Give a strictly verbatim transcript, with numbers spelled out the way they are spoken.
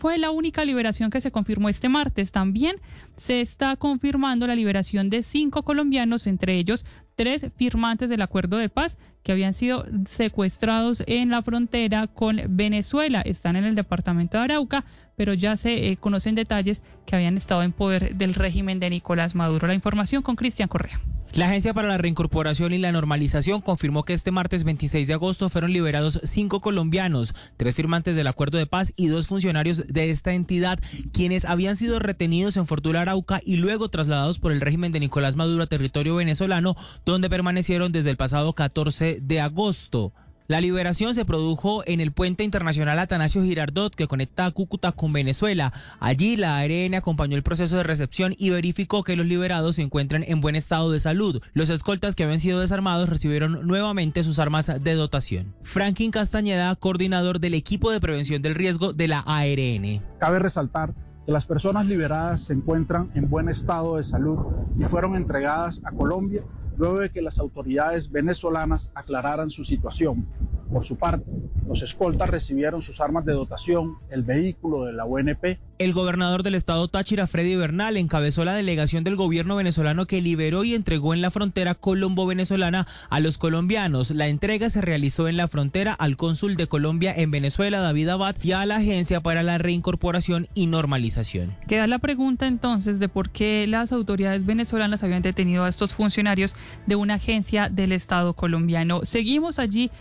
fue la única liberación que se confirmó este martes. También se está confirmando la liberación de cinco colombianos, entre ellos tres firmantes del acuerdo de paz que habían sido secuestrados en la frontera con Venezuela. Están en el departamento de Arauca, pero ya se eh, conocen detalles que habían estado en poder del régimen de Nicolás Maduro. La información con Cristian Correa. La Agencia para la Reincorporación y la Normalización confirmó que este martes veintiséis de agosto fueron liberados cinco colombianos, tres firmantes del acuerdo de paz y dos funcionarios de esta entidad, quienes habían sido retenidos en Fortuna, Arauca y luego trasladados por el régimen de Nicolás Maduro a territorio venezolano, donde permanecieron desde el pasado catorce de agosto. La liberación se produjo en el puente internacional Atanasio Girardot, que conecta a Cúcuta con Venezuela. Allí la A R N acompañó el proceso de recepción y verificó que los liberados se encuentran en buen estado de salud. Los escoltas que habían sido desarmados recibieron nuevamente sus armas de dotación. Franklin Castañeda, coordinador del equipo de prevención del riesgo de la A R N. Cabe resaltar que las personas liberadas se encuentran en buen estado de salud y fueron entregadas a Colombia luego de que las autoridades venezolanas aclararan su situación. Por su parte, los escoltas recibieron sus armas de dotación, el vehículo de la U N P. El gobernador del estado Táchira, Freddy Bernal, encabezó la delegación del gobierno venezolano que liberó y entregó en la frontera colombo-venezolana a los colombianos. La entrega se realizó en la frontera al cónsul de Colombia en Venezuela, David Abad, y a la Agencia para la Reincorporación y Normalización. Queda la pregunta entonces de por qué las autoridades venezolanas habían detenido a estos funcionarios de una agencia del estado colombiano. Seguimos allí